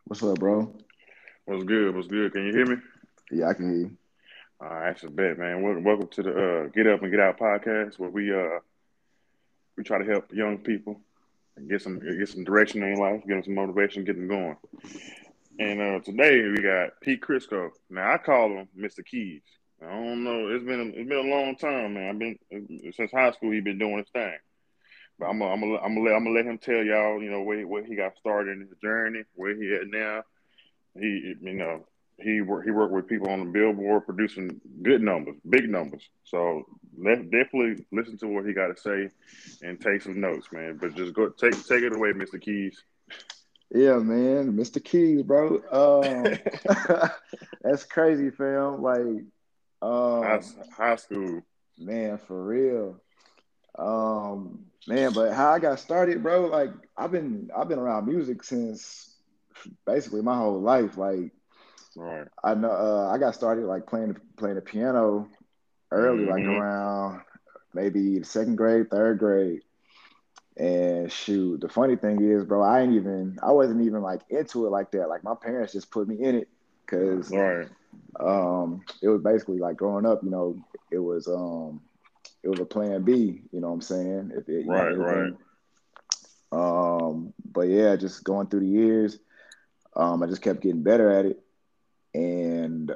What's up, bro? What's good? What's good? Can you hear me? Yeah, I can hear you. All right, that's a bet, man. Welcome to the Get Up and Get Out podcast, where we try to help young people and get some direction in life, get them some motivation, get them going. And today we got Pete Crisco. Now I call him Mr. Keys. I don't know. It's been a long time, man. I've been since high school. He been doing his thing. But I'm gonna let him tell y'all, where he got started in his journey, where he at now. He worked with people on the billboard producing good numbers, big numbers. So definitely listen to what he got to say and take some notes, man. But just go take it away, Mr. Keys. Yeah, man, Mr. Keys, bro. That's crazy, fam. high, Um, high school. man, for real. Man, but how I got started, bro? Like, I've been around music since basically my whole life. Like, Right. I know, I got started like playing the piano early, like Mm-hmm. around maybe the second grade, third grade. And shoot, the funny thing is, bro, I wasn't even like into it like that. Like my parents just put me in it because Right. it was basically like growing up, it was it was a plan B, you know what I'm saying? If it, Right. Right. anything. But yeah, just going through the years, I just kept getting better at it. And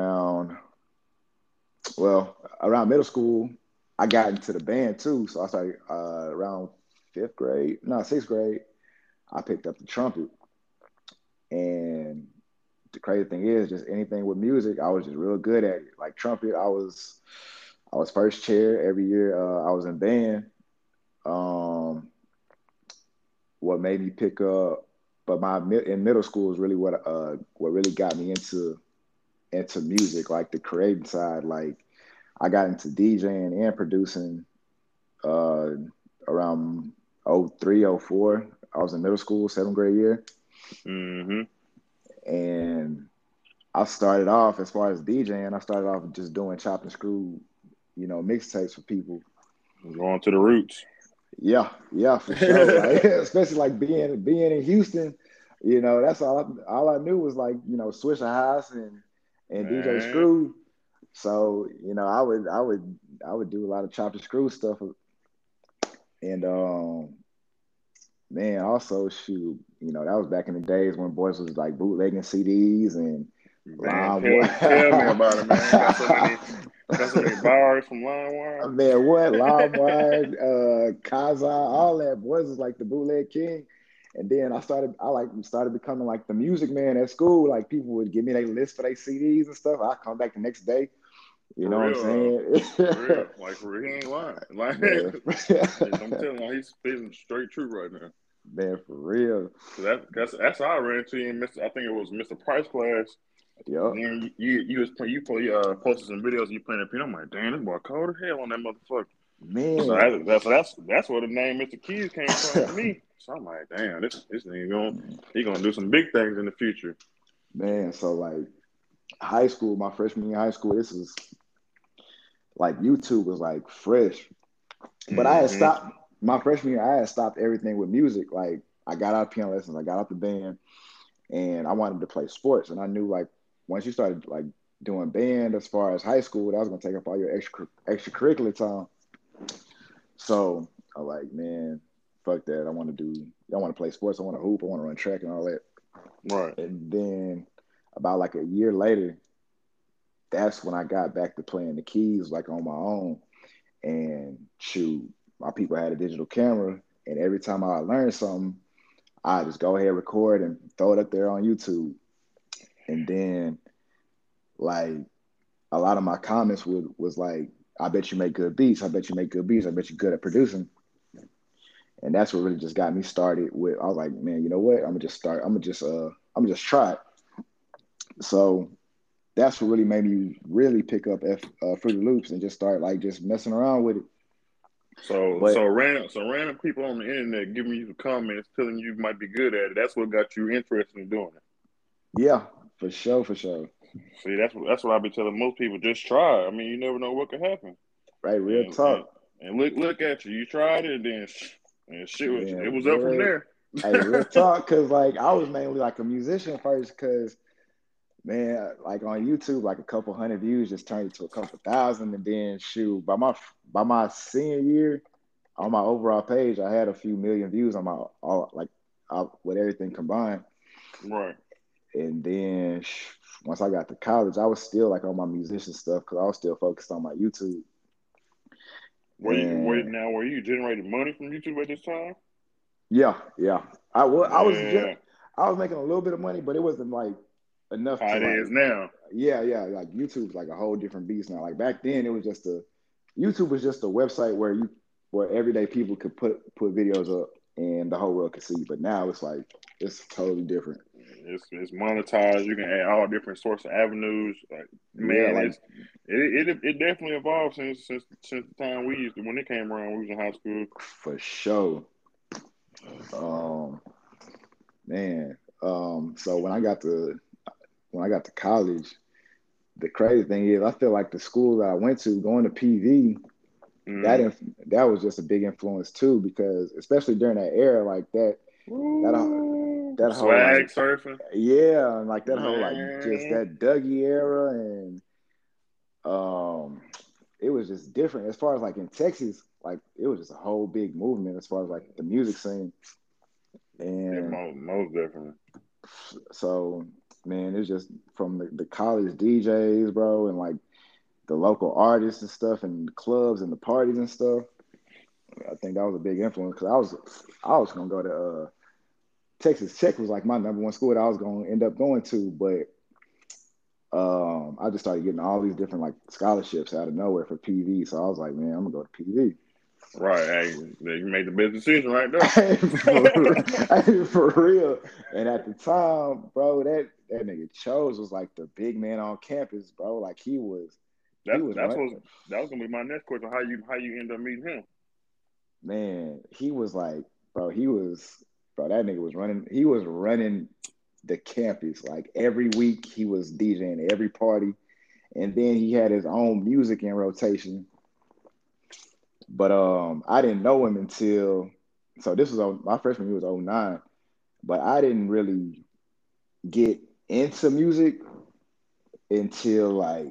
around middle school, I got into the band too. So I started around fifth grade, no, sixth grade. I picked up the trumpet. And the crazy thing is, just anything with music, I was just real good at it. Like trumpet, I was first chair every year. I was in band. Um, what made me pick up, but in middle school is really what really got me into music, like the creating side. Like I got into DJing and producing uh, around '03, '04. I was in middle school, seventh grade year, Mm-hmm. and I started off as far as DJing. I started off just doing chop and screw, mixtapes for people. Going to the roots. Yeah, yeah, for sure. Like especially like being in Houston, that's all I knew was like Swisher House and DJ Man. Screw. So I would do a lot of chop and screw stuff, and man, also shoot, that was back in the days when boys was like bootlegging CDs and Man, tell me LimeWire. about it, man. Got so many bars from LimeWire. Man, what? LimeWire, Kazaa, all that. Boys was like the bootleg king. And then I started becoming like the music man at school. Like people would give me their list for their CDs and stuff. I come back the next day. You For know what I'm real though. saying? For real. Like for real, he ain't lying. Like Man, I'm telling you, he's spitting straight truth right now. man, for real. So that's how I ran into you, Mr. I think it was Mr. Price class. And Yup. then posted some videos of you playing the piano. I'm like, damn, this boy cold as hell on that motherfucker. So Man. that's where the name Mr. Keys came from with me. So I'm like, damn, this nigga he gonna do some big things in the future. Man, so like high school, my freshman year in high school, this is like YouTube was like fresh. But I had Mm-hmm. stopped my freshman year, I had stopped everything with music. Like I got out of piano lessons, I got out the band, and I wanted to play sports. And I knew like once you started like doing band as far as high school, that was gonna take up all your extracurricular time. So I was like, man, fuck that. I want to play sports, I want to hoop, I want to run track and all that. Right. And then about like a year later, that's when I got back to playing the keys like on my own. And shoot, my people had a digital camera, and every time I learned something, I just go ahead, record, and throw it up there on YouTube. And then like a lot of my comments was like, "I bet you make good beats. I bet you make good beats. I bet you're good at producing." And that's what really just got me started with. I was like, "Man, you know what? I'm gonna just start. I'm gonna just try it." So that's what really made me really pick up Fruity Loops and just start like just messing around with it. So But so random people on the internet giving you comments telling you might be good at it. That's what got you interested in doing it. yeah, for sure, for sure. See, that's what I be telling most people. Just try. I mean, you never know what could happen. Right, real And and, talk. and look at you. You tried it, and then and shit was it Man, was up from what? there. Hey, real talk, cause like I was mainly like a musician first, cause man, like on YouTube, like a couple hundred views just turned into a couple thousand, and then shoot, by my senior year, on my overall page, I had a few million views on my all like with everything combined. Right. And then once I got to college, I was still like on my musician stuff because I was still focused on my YouTube. And Were you generating money from YouTube at this time? yeah, yeah, Yeah. I was making a little bit of money, but it wasn't like enough How to it is like now. yeah, like YouTube's like a whole different beast now. Like back then, it was just a YouTube was just a website where everyday people could put videos up and the whole world could see. But now it's like it's totally different. It's monetized. You can add all different sorts of avenues. Like, Yeah, man, like it definitely evolved since the time we used to when it came around. We was in high school. for sure. Um, man. So when I got to college, the crazy thing is I feel like the school that I went to, going to PV, that Mm. inf- that was just a big influence too, because especially during that era, like that Ooh, that whole swag like surfing, yeah, and like that whole like just man. that Dougie era, and um it was just different as far as like in Texas, like it was just a whole big movement as far as like the music scene. Yeah, And most definitely. so man, it's just from the college DJs, bro, and like the local artists and stuff, and the clubs and the parties and stuff. I think that was a big influence because I was gonna go to Texas Tech was like my number one school that I was gonna end up going to, but I just started getting all these different like scholarships out of nowhere for PV. So I was like, man, I'm gonna go to PV. Right. Hey, you made the best decision right there. For real. And at the time, bro, that nigga Chose was like the big man on campus, bro. Like he was That's run what that was gonna be my next question. How you end up meeting him? man, he was like, bro, that nigga was running the campus. Like every week he was DJing every party. And then he had his own music in rotation. But I didn't know him until so this was my freshman year was '09, but I didn't really get into music until like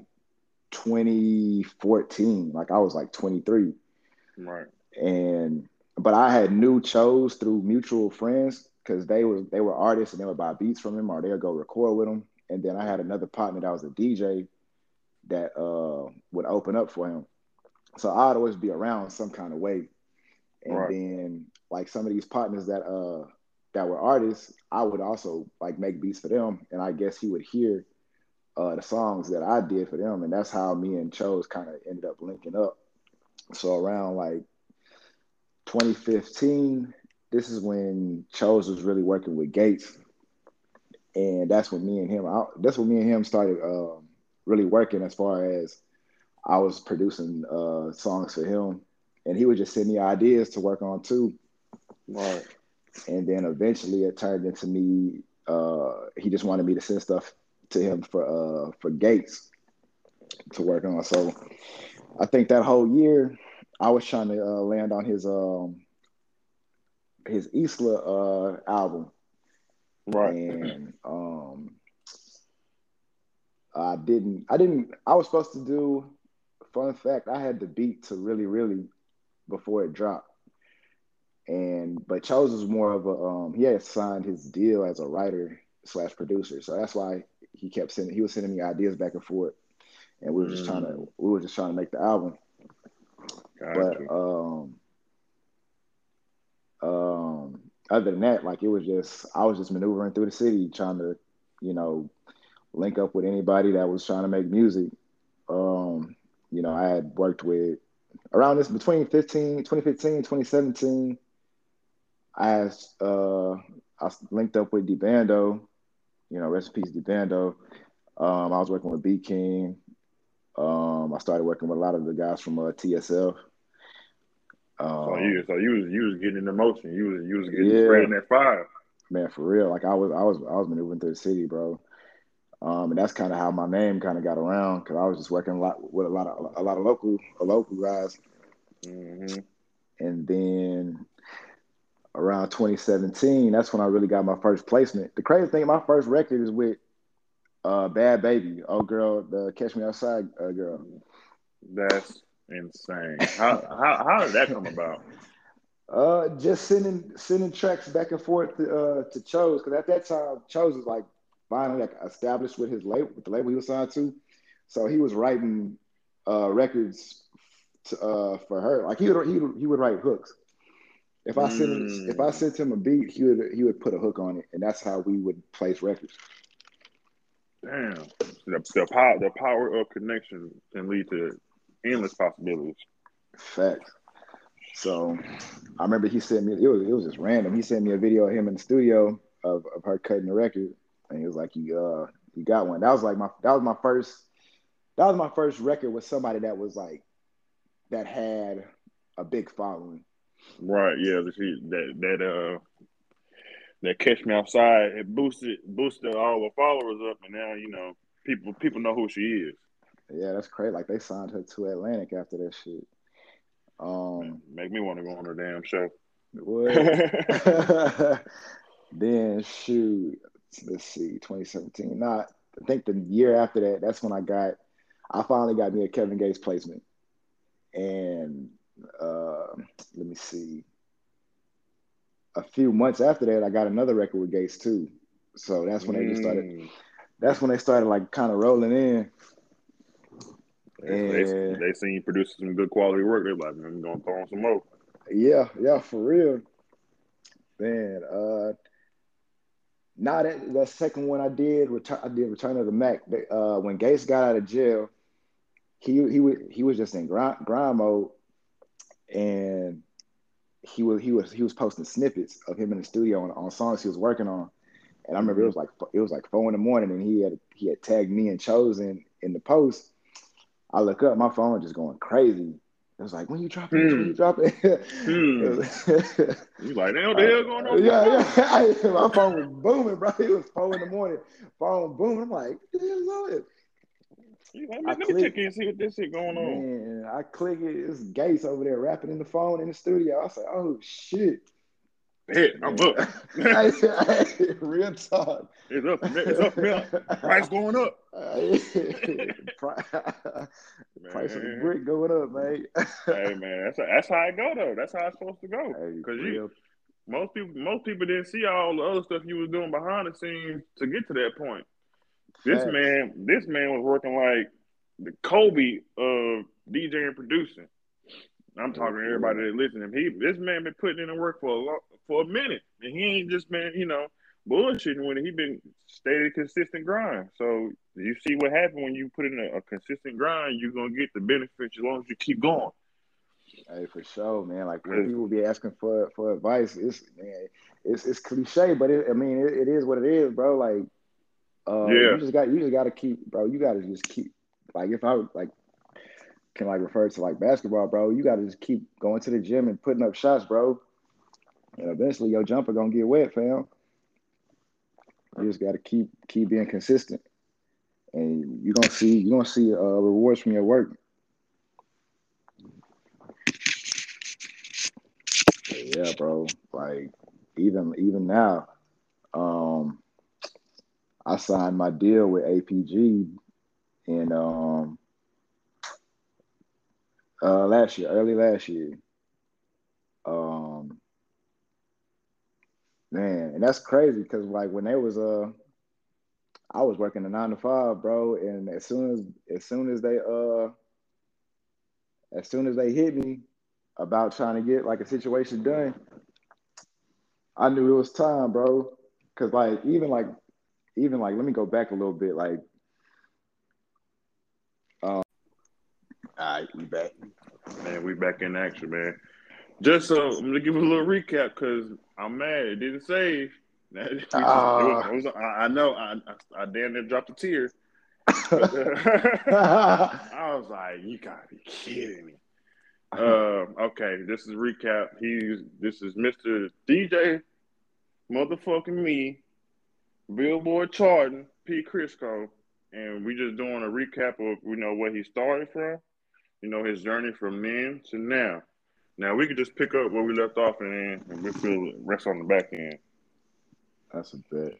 2014. Like I was like 23. Right. And but I had knew Chose through mutual friends because they were artists and they would buy beats from him or they'd go record with him. And then I had another partner that was a DJ that would open up for him. So I'd always be around some kind of way. And Right. then like some of these partners that were artists, I would also like make beats for them. And I guess he would hear the songs that I did for them. And that's how me and Chose kind of ended up linking up. So around like 2015, this is when Chose was really working with Gates. And that's when me and him started really working as far as I was producing songs for him. And he would just send me ideas to work on too. Right. And then eventually it turned into me. He just wanted me to send stuff to him for Gates to work on. So I think that whole year I was trying to land on his Isla album, Right. and I didn't. I was supposed to do. Fun fact: I had the beat to really, really before it dropped. And but Chose was more of a he had signed his deal as a writer slash producer, so that's why he was sending me ideas back and forth, and Mm, we were just trying to make the album. But gotcha. other than that, like it was just I was just maneuvering through the city trying to, you know, link up with anybody that was trying to make music. Um, I had worked with around this between 2015 2017. I asked, I linked up with DeBando, rest in peace, DeBando. I was working with B King. I started working with a lot of the guys from TSL. Um, So you was getting in the motion. You was getting yeah, spreading that fire. man, for real. Like I was maneuvering through the city, bro. And that's kind of how my name kind of got around because I was just working a lot with a lot of local guys. Hmm. And then around 2017, that's when I really got my first placement. The crazy thing, my first record is with Bad Baby, old girl, the Catch Me Outside girl. That's insane. How did that come about? Just sending tracks back and forth to Chose, because at that time Chose was like finally like established with his label, with the label he was signed to, so he was writing records for her. Like he would write hooks. If I sent him a beat, he would put a hook on it, and that's how we would place records. Damn, the power of connection can lead to endless possibilities. Facts. So I remember he sent me, it was just random. He sent me a video of him in the studio of her cutting the record, and he was like, you got one. That was my first record with somebody that had a big following. Right? Yeah, that Catch Me Outside, it boosted all the followers up, and now people know who she is. Yeah, that's crazy. Like they signed her to Atlantic after that shit. Man, make me want to go on her damn show. What? Then shoot, let's see, 2017. Nah, I think the year after that, that's when I finally got me a Kevin Gates placement. And let me see. A few months after that, I got another record with Gates too. So that's when they just started. That's when they started like kind of rolling in. They seen you producing some good quality work. They're like, I'm gonna throw on some more. Yeah, for real. Man, now that second one I did Return of the Mac. When Gates got out of jail, he was just in grind mode, and he was posting snippets of him in the studio on songs he was working on. And I remember it was like 4 a.m, and he had tagged me and Chosen in the post. I look up, my phone just going crazy. It was like, when you dropping this? When you dropping? You like, damn, what the hell going on? Yeah. My phone was booming, bro. It was 4 a.m. Phone booming. I'm like, what the hell is it? Let me check in and see what this shit going on. Man, I click it. It's Gates over there rapping in the phone in the studio. I was like, oh shit. Hey, I'm up. Real talk. It's up, man. Price going up. Price of the brick going up, man. Hey, man, that's how it go though. That's how it's supposed to go. Because most people didn't see all the other stuff you was doing behind the scenes to get to that point. This man was working like the Kobe of DJ and producing. I'm talking to everybody that listening. This man been putting in the work for a minute, and he ain't just been bullshitting with it. He been steady, consistent grind. So you see what happened when you put in a consistent grind. You're gonna get the benefits as long as you keep going. Hey, for sure, man. Like when people be asking for advice, it's cliche, but it is what it is, bro. Like, you just got to keep, bro. You got to just keep. Like, if I can refer to basketball, bro, you got to just keep going to the gym and putting up shots, bro. And eventually your jumper gonna get wet, fam. You just got to keep being consistent, and you're gonna see rewards from your work. Yeah, bro. Like even now, I signed my deal with APG in early last year. Man, and that's crazy because when they was I was working a 9 to 5, bro, and as soon as they hit me about trying to get a situation done, I knew it was time, bro. Cause even let me go back a little bit. All right, we back. Man, we back in action, man. Just so I'm gonna give a little recap because I'm mad it didn't save. I know I damn near dropped a tear. But, I was like, you gotta be kidding me. Okay, this is recap. This is Mr. DJ motherfucking me, Billboard charting, P. Crisco, and we just doing a recap of where he started from, his journey from then to now. Now we could just pick up where we left off and we feel rest on the back end. That's a bet.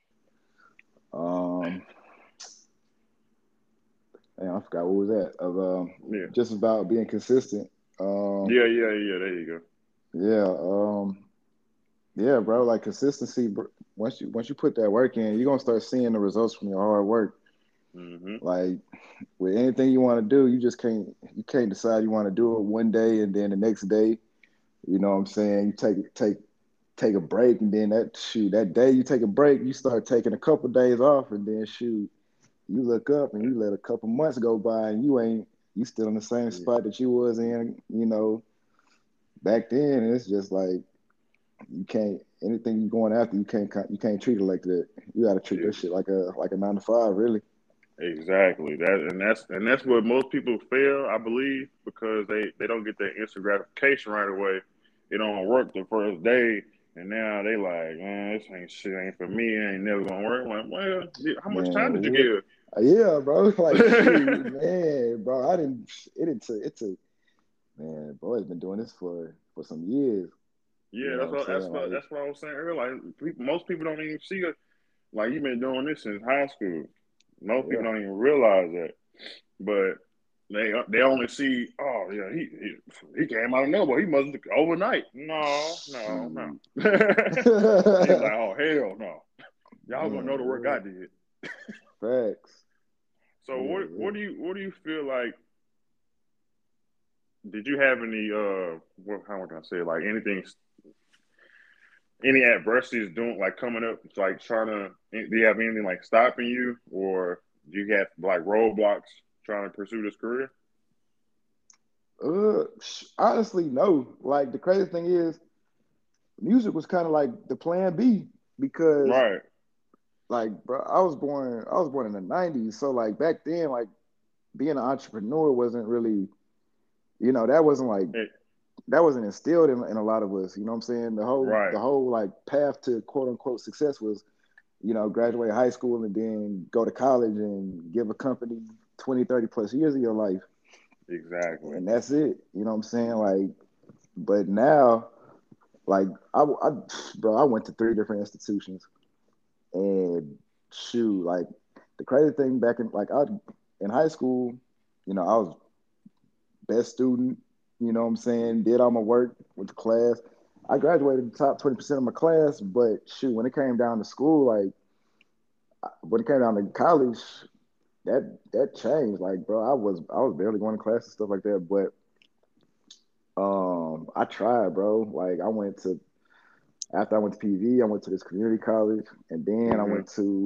Damn, I forgot what was that of Yeah. just about being consistent. Yeah. There you Yeah, yeah, bro. Like consistency. Once you put that work in, you're gonna start seeing the results from your hard work. go. Mm-hmm. Like with anything you want to do, you can't decide you want to do it one day and then the next day. You know what I'm saying? You take a break and then that day you take a break, you start taking a couple days off and then you look up and you let a couple months go by and you still in the same spot that you was in, back then. And it's just like you can't anything you going after, you can't treat it like that. You got to treat Yeah. that shit like a 9 to 5, really. Exactly. That's what most people fail, I believe, because they don't get that instant gratification right away. It don't work the first day, and now they like, man, this ain't shit ain't for me. It ain't never gonna work. I'm like, well, how much Man, time did you what? give? Yeah, bro. Like, shoot, man, bro. Man, bro, has been doing this for some years. You Yeah, know what I'm saying? Like, that's what I was saying earlier. Like, most people don't even see it. Like you've been doing this since high school. Most people yeah, don't even realize that, but they only see, oh yeah, he came out of nowhere. He must have overnight. No. shoot. He's like, oh hell no, y'all gonna know Man, the work I what? did. Facts. So Yeah, what do you feel like? Did you have any how can I say it? Like anything, any adversities doing like coming up, like trying to? Do you have anything like stopping you, or do you have like roadblocks trying to pursue this career? honestly, no. Like the crazy thing is, music was kind of like the plan B because, Right. like, bro, I was born in the '90s, so like back then, like being an entrepreneur wasn't really, that wasn't like It, that wasn't instilled in a lot of us. You know what I'm saying? The right. whole like path to quote unquote success was, graduate high school and then go to college and give a company 20, 30 plus years of your life. Exactly. And that's it. You know what I'm saying? Like, but now, like bro, I went to 3 different institutions and shoot, like the crazy thing back in high school, I was best student, you know what I'm saying? Did all my work with the class. I graduated the top 20% of my class, but shoot, when it came down to school, like when it came down to college, that changed. Like, bro, I was barely going to class and stuff like that. But I tried, bro. Like after I went to PV, I went to this community college, and then Hmm.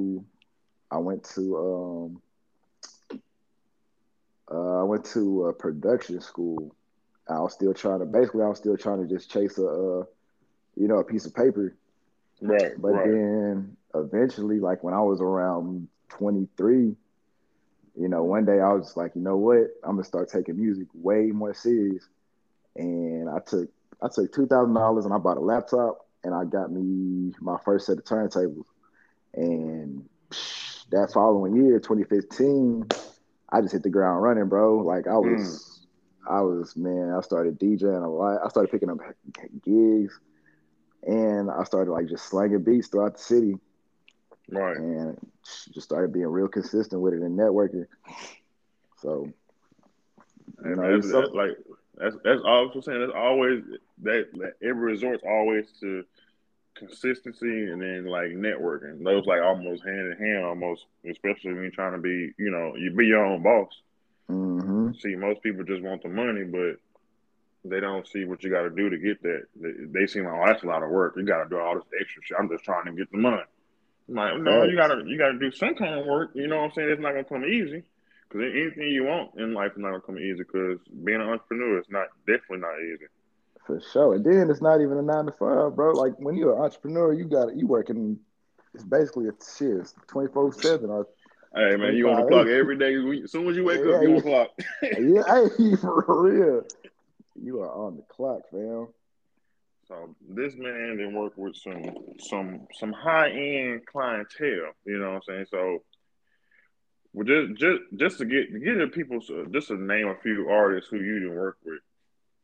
I went to a production school. I was still trying to just chase a piece of paper. Right. But Right. then eventually, like when I was around 23, one day I was just like, you know what? I'm gonna start taking music way more serious. And I took $2,000 and I bought a laptop and I got me my first set of turntables. And that following year, 2015, I just hit the ground running, bro. Like Mm. man, I started DJing a lot. I started picking up gigs and I started like just slanging beats throughout the city Right. and just started being real consistent with it and networking. So, I mean, you so that's all I'm saying. That's always that every resort's always to consistency and then like networking. Those like almost hand in hand, almost, especially when you're trying to be, you be your own boss. hmm See, most people just want the money, but they don't see what you got to do to get that. They seem like, oh, that's a lot of work. You got to do all this extra shit. I'm just trying to get the money. I'm like, no, facts. you gotta do some kind of work. You know what I'm saying? It's not gonna come easy. Because anything you want in life is not gonna come easy. Because being an entrepreneur is not definitely not easy. For sure. And then it's not even a 9 to 5, bro. Like when you're an entrepreneur, you working. It's basically a shit. 24/7 or Hey man, you on the 25/8. clock every day. As soon as you wake up, Yeah, you on the clock. yeah. Hey, for real. You are on the clock, fam. So this man didn't work with some high end clientele. You know what I'm saying? So well, just to get the people just to name a few artists who you didn't work with.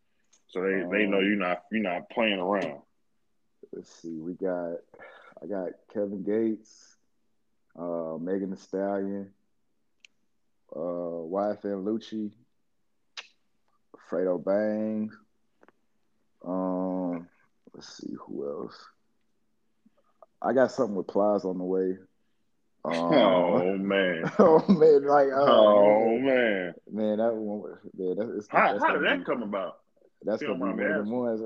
So they know you're not playing around. Let's see. I got Kevin Gates, Megan Thee Stallion, YFN Lucci, Fredo Bangs. Let's see who else. I got something with Plies on the way. Oh man. Oh man, like Oh man. man, that one, man, How that's how did gonna that be come about? that's If you gonna don't be mind me one of them asking. ones.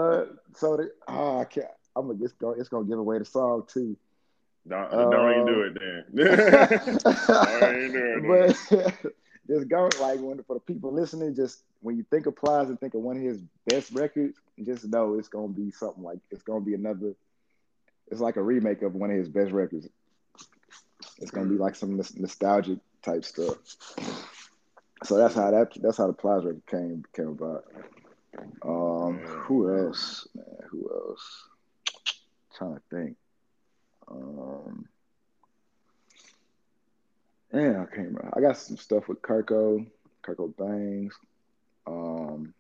I can't. It's gonna give away the song too. Don't even do Um, it then. Don't even do it then. but just go like when for the people listening, just when you think of Plies and think of one of his best records, just know it's gonna be something like it's gonna be another. It's like a remake of one of his best records. It's gonna be like some nostalgic type stuff. So that's how the Plies record came about. Who Man. else? Man, who else? Trying to think. Um, yeah, I can't remember. I got some stuff with Kirko Bangs. Um,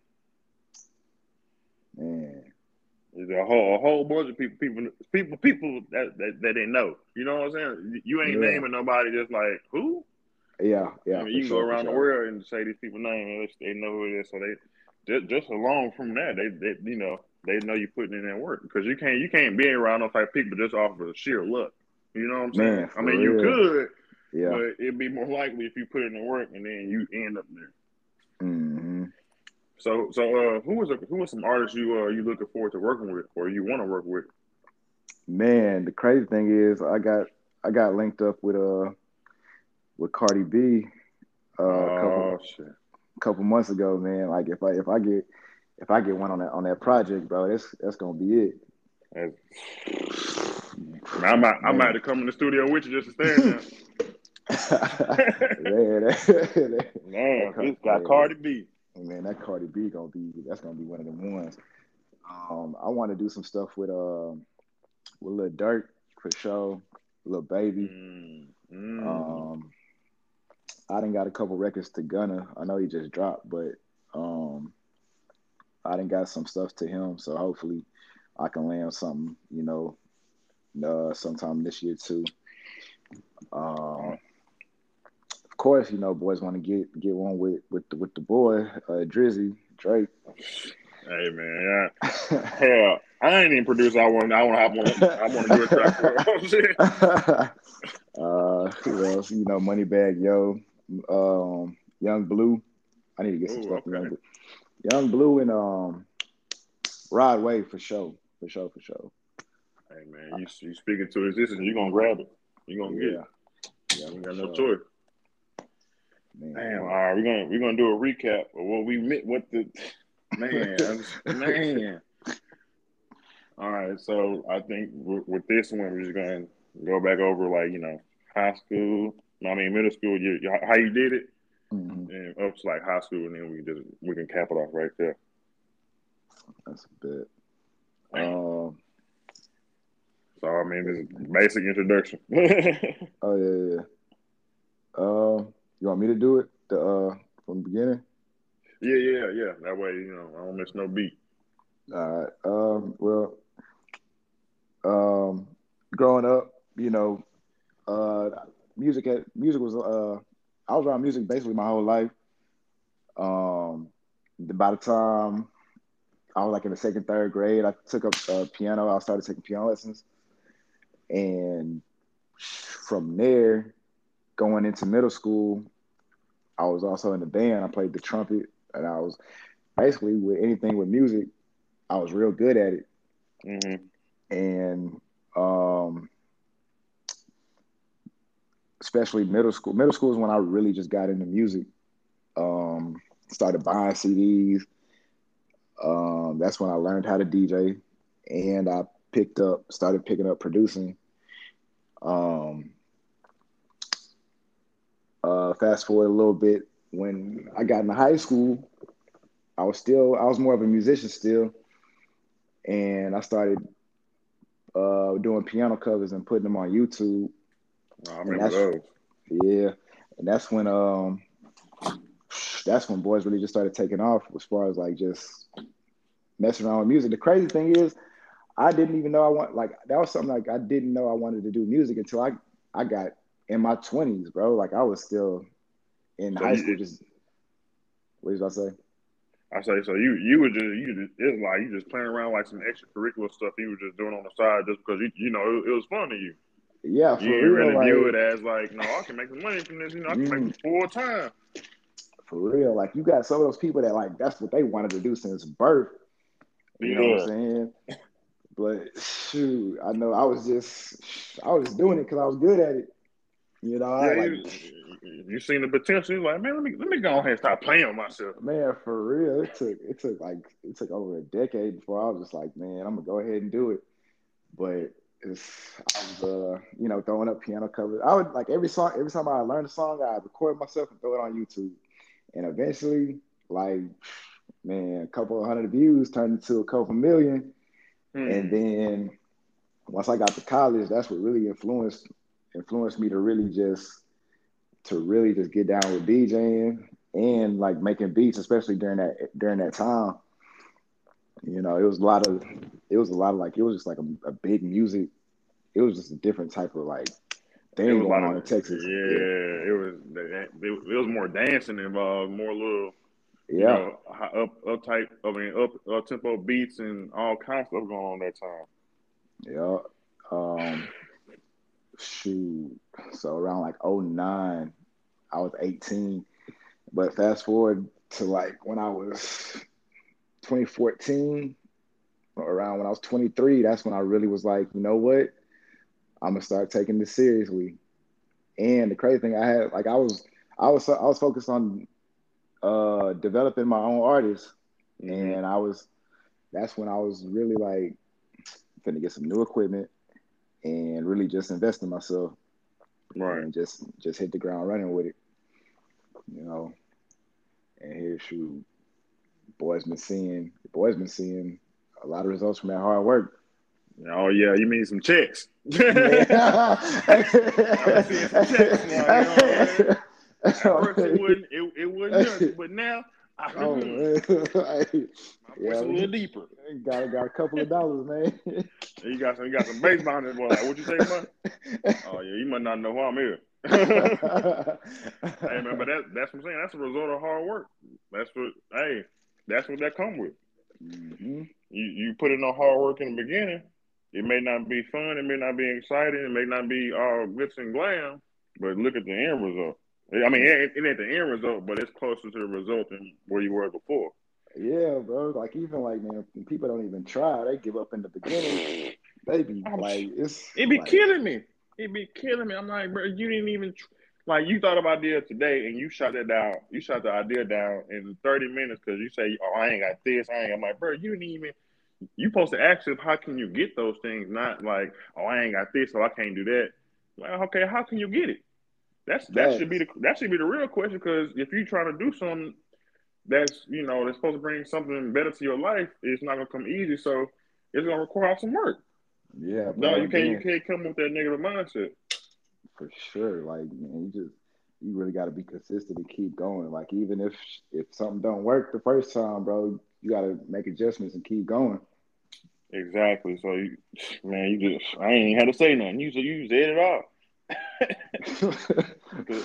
man, There's a whole bunch of people that they know. You know what I'm saying? You ain't yeah, naming nobody just like who? I yeah, mean, for you can go sure, for around the sure. world and say these people's names, and they know who it is. So just along from that, they know you putting in that work because you can't be around those type of people just off of sheer luck. You know what I'm saying? Man, I for mean, you real. could, Yeah. but it'd be more likely if you put in the work and then you end up there. hmm Who was some artists you looking forward to working with or you want to work with? Man, the crazy thing is, I got linked up with Cardi B a Oh shit. couple months ago. Man, like if I get one on that project, bro, that's gonna be it. Man, I might have Man. to come in the studio with you just to stand there. Man, Man, this got Cardi B. that Cardi B that's gonna be one of them ones. I want to do some stuff with Lil Durk for sure, Lil Baby. Mm. Um, I done got a couple records to Gunna. I know he just dropped, but um, I done got some stuff to him. So hopefully I can land something, sometime this year too. Oh, Um, of course, boys want to get one with the boy Drizzy Drake. hey man, hell, I ain't even producer. I want to do a track for it. Who else? Moneybag Yo, Young Blue. I need to get some Oh, stuff from okay. Young Blue and Rod Wave for sure, for sure. Hey man, you speaking to existence, you gonna grab it. You gonna get it. Yeah, yeah, You ain't for got no sure, choice. Damn. All man. right, we're gonna do a recap of what we met. What the man. All right, so I think with this one, we're just gonna go back over like high school. I mean middle school. How you did it, hmm and up to like high school, and then we can cap it off right there. That's a bit. Damn. Um, So I mean, this is basic introduction. oh yeah. You want me to do it from the beginning? Yeah. That way, I don't miss no beat. All right. Well, um, growing up, uh, music was I was around music basically my whole life. Um, by the time I was like in the second, third grade, I took up piano. I started taking piano lessons, and from there, going into middle school, I was also in the band. I played the trumpet, and I was basically with anything with music. I was real good at it, Mm-hmm. and especially middle school. Middle school is when I really just got into music. Started buying CDs. That's when I learned how to DJ, and I started picking up producing. Um, Fast forward a little bit, when I got into high school, I was more of a musician still, and I started doing piano covers and putting them on YouTube, I and remember those. yeah, and that's when boys really just started taking off as far as like just messing around with music. The crazy thing is, I didn't even know that was something like I didn't know I wanted to do music until I got in my 20s, bro. Like I was still in So high school. What did I say? I say so. You were just it's like you just playing around like some extracurricular stuff you were just doing on the side just because you know it was fun to you. Yeah, You for didn't real. really view it Like, as like, no, I can make some money from this. You know, I can make mm, this full time. for real. Like, you got some of those people that like that's what they wanted to do since birth. You know what I'm Yeah. saying? But shoot, I know I was doing it because I was good at it. You know, I Yeah, like, you seen the potential. You're like, man, let me go ahead and start playing with myself. man, for real. It took over a decade before I was just like, man, I'm gonna go ahead and do it. But I was, throwing up piano covers. I would like every time I learned a song, I record myself and throw it on YouTube. And eventually, like, man, a couple of hundred views turned into a couple million. And then once I got to college, that's what really influenced me to really just get down with DJing and like making beats, especially during that time. You know, it was a lot of like it was just like a big music. It was just a different type of like It thing was a going lot of on in Texas. Yeah, it was more dancing involved, more little, you yeah, know, up tempo beats and all kinds of stuff going on that time. yeah. Um, Shoot. So around like '09, I was 18. But fast forward to like when I was 2014, around when I was 23, that's when I really was like, you know what? I'm gonna start taking this seriously. And the crazy thing I had, like I was focused on developing my own artists. Mm-hmm. And that's when I was really like finna get some new equipment and really just invest in myself Right. and just hit the ground running with it, you know. And here, shoot, boys been seeing a lot of results from that hard work. Oh yeah, you mean some checks? Man. I've been seeing some checks now. You know what I'm saying? At first it wasn't nothing, but now Oh man, my voice yeah, a little deeper. got a couple of dollars, man. You got some bass behind this boy. Like, what you say, man? Oh yeah, you might not know why I'm here. Hey man, but that's what I'm saying. That's a result of hard work. That's what that come with. Mm-hmm. You put in no hard work in the beginning. It may not be fun. It may not be exciting. It may not be all glitz and glam. But look at the end result. I mean, it ain't the end result, but it's closer to the result than where you were before. Yeah, bro. Like even like man, when people don't even try, they give up in the beginning. They be like, it's It be like, killing me. It be killing me. I'm like, bro, you didn't even like you thought about idea today and you shot that down. You shot the idea down in 30 minutes because you say, oh, I ain't got this. I ain't. I'm like, bro, you didn't even. You supposed to ask yourself, how can you get those things? Not like, oh, I ain't got this, so I can't do that. Well, okay, how can you get it? That should be facts. the real question. Because if you're trying to do something that's supposed to bring something better to your life, it's not gonna come easy. So it's gonna require some work. Yeah, No, bro. you And can't. You then can't come with that negative mindset. for sure, like man, you really got to be consistent and keep going. Like even if something don't work the first time, bro, you got to make adjustments and keep going. Exactly. So, I ain't even had to say nothing. You said it all. Because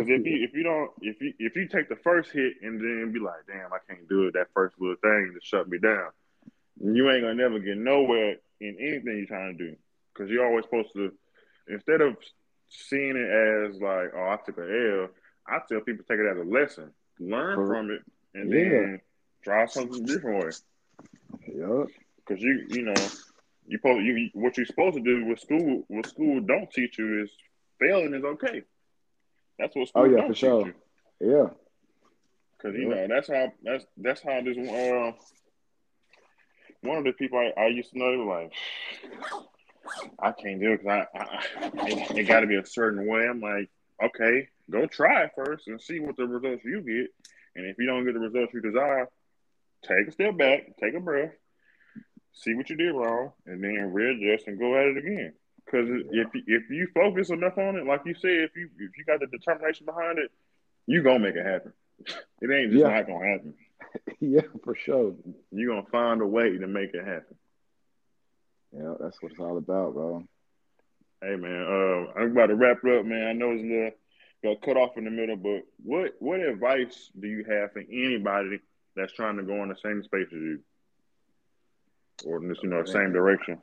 if you take the first hit and then be like, damn, I can't do it, that first little thing to shut me down, you ain't gonna never get nowhere in anything you're trying to do. Because you're always supposed to, instead of seeing it as like, oh, I took a L, I tell people take it as a lesson, learn For from it, and yeah, then try something different way. yeah. Because what you're supposed to do with school don't teach you is failing is okay. That's what Oh school yeah, for don't teach you. sure. Yeah, Because yeah. that's how this one of the people I used to know, they were like, I can't do it because it got to be a certain way. I'm like, okay, go try it first and see what the results you get. And if you don't get the results you desire, take a step back, take a breath, see what you did wrong, and then readjust and go at it again. Because if you focus enough on it, like you said, if you got the determination behind it, you gonna make it happen. It ain't just Yeah, not gonna happen. Yeah, for sure. You're gonna find a way to make it happen. Yeah, that's what it's all about, bro. Hey man, I'm about to wrap it up, man. I know it's a little got cut off in the middle, but what advice do you have for anybody that's trying to go in the same space as you, or in this, same Man, direction?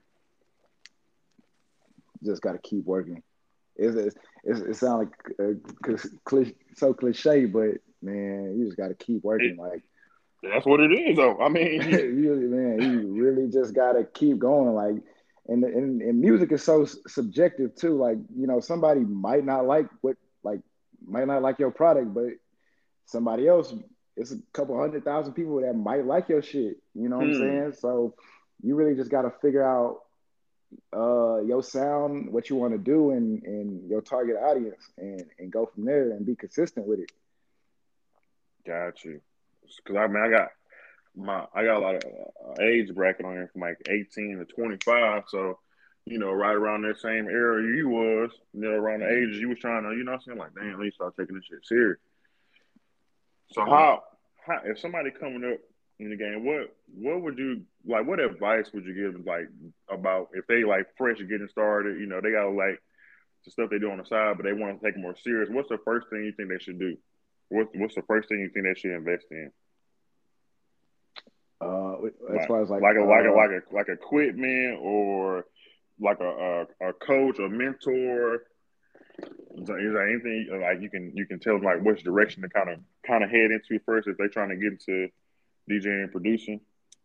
just got to keep working. It sounds like so cliche, but man, you just got to keep It, working. Like that's what it is, though. I mean, you really just got to keep going. Like, and music is so subjective too. Like, somebody might not like might not like your product, but somebody else, it's a couple 100,000 people that might like your shit. You know what I'm saying? So you really just got to figure out your sound, what you want to do, and your target audience, and go from there and be consistent with it. got you. Because I got a lot of age bracket on here from like 18 to 25, so right around that same era you was, around the ages you was trying to, what I'm saying, like, damn, let me start taking this shit serious. So Yeah. how if somebody coming up in the game, what would you like? What advice would you give them, like, about if they like fresh getting started? They got like the stuff they do on the side, but they want to take it more serious. What's the first thing you think they should do? What's the first thing you think they should invest in? As far as Like equipment, or like a coach or mentor. Is there anything like you can tell them, like, which direction to kind of head into first if they're trying to get into DJing and producing?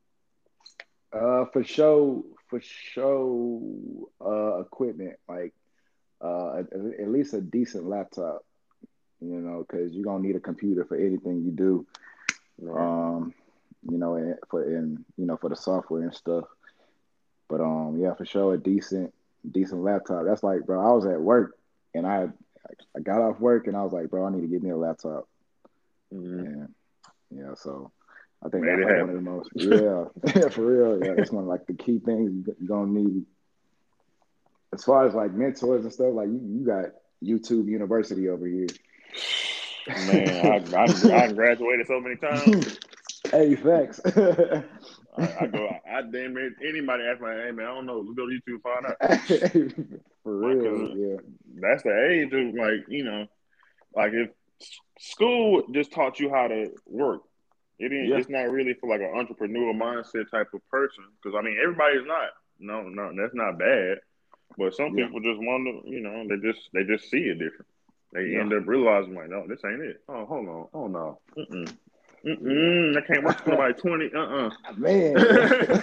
for sure, equipment, like at least a decent laptop, because you're gonna need a computer for anything you do. Right. Um, for the software and stuff. But yeah, for sure, a decent laptop. That's like, bro, I was at work and I got off work and I was like, bro, I need to get me a laptop. Mm-hmm. And yeah, so I think Made that's it like one of the happen. most, yeah, for real. Yeah, that's one of like the key things you're gonna need. As far as like mentors and stuff, like you got YouTube University over here. Man, I graduated so many times. Hey, facts. I damn it. Anybody ask me, hey man, I don't know. Let's go to YouTube and find out. For real, Because yeah. that's the age of, like, like, if school just taught you how to work, Yeah, it's not really for like an entrepreneurial mindset type of person. Because I mean, everybody's not. No, no, that's not bad. But some yeah, people just want to, they just see it different. They yeah, end up realizing, like, no, this ain't it. Oh, hold on. Oh no. Mm-mm. yeah. I can't work for nobody 20. Man.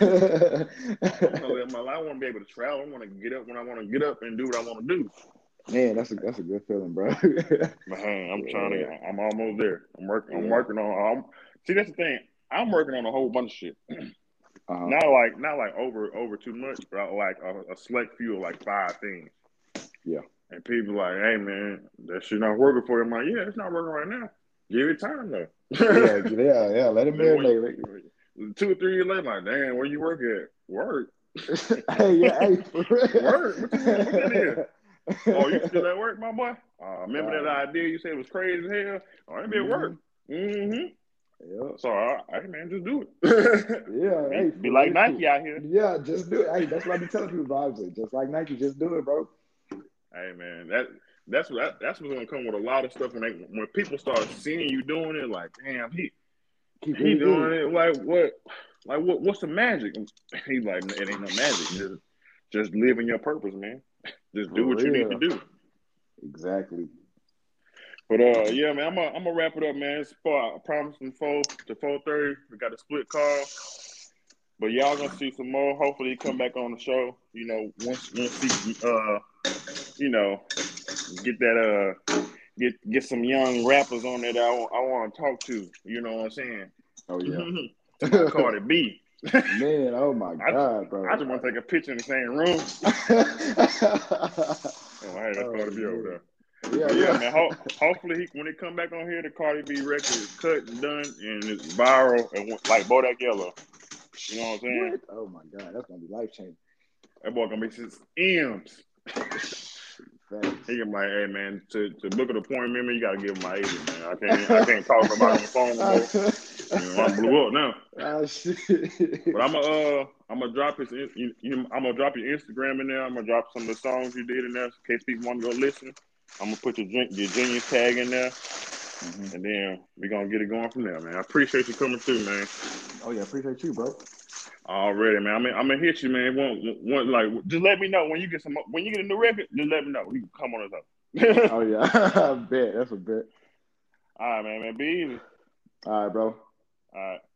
I want to live my life. I want to be able to travel. I want to get up when I want to get up and do what I want to do. Man, that's a good feeling, bro. Man, I'm trying to Yeah, get. I'm almost there. I'm working. I'm yeah. working on. See, that's the thing. I'm working on a whole bunch of shit. Uh-huh. Not like over too much, but like a select few of like 5 things. Yeah. And people like, hey man, that shit not working for you. I'm like, yeah, it's not working right now. Give it time though. Yeah, yeah, yeah. Let it Then marinate. 2 or 3 years later, like, damn, where you work at? Work. Hey, yeah, hey, for Work. What you want? What that is? Oh, you still real. at work, my boy? Remember that Nah. idea you said was crazy as hell? Oh, that be at Mm-hmm. work. Mm-hmm. Yeah. So, hey man, just do it. Yeah, hey, be for like real. Nike out here. Yeah, just do it. Hey, that's what I be telling people, vibes. Just like Nike, just do it, bro. Hey man, that's what's gonna come with a lot of stuff when people start seeing you doing it. Like, damn, He he really did doing it. it. What's the magic? He's like, it ain't no magic. Just live in your purpose, man. Just For do what you need to real. do. Exactly. But yeah, man, I'm gonna wrap it up, man. I promised them 4 to 4:30. We got a split call, but y'all gonna see some more. Hopefully, he come back on the show. Once he you know get that get some young rappers on there that I want to talk to. You know what I'm saying? Oh yeah. To my Cardi B. Man, oh my I God, I bro. just want to take a picture in the same room. Oh, hey, that's Oh Cardi B over man. there. Yeah, But yeah, yeah. man. Hopefully, when it come back on here, the Cardi B record is cut and done and it's viral and like Bodak Yellow. You know what I'm saying? What? Oh my God, that's gonna be life changing. That boy gonna be six M's. He Thanks. can be like, hey man, to book an appointment, you gotta give him my agent, man. I can't talk to nobody on the phone no more. I blew up now. Oh shit. But I'm gonna drop his. I'm gonna drop your Instagram in there. I'm gonna drop some of the songs you did in there, in case people want to go listen. I'm gonna put your Genius tag in there, and then we're gonna get it going from there, man. I appreciate you coming through, man. Oh yeah, appreciate you, bro. Already, man. I'm gonna hit you, man. One like just let me know when you get a new record. Just let me know. We can come on us up. Oh yeah, I bet that's a bet. All right, man. Be easy. All right, bro. All right.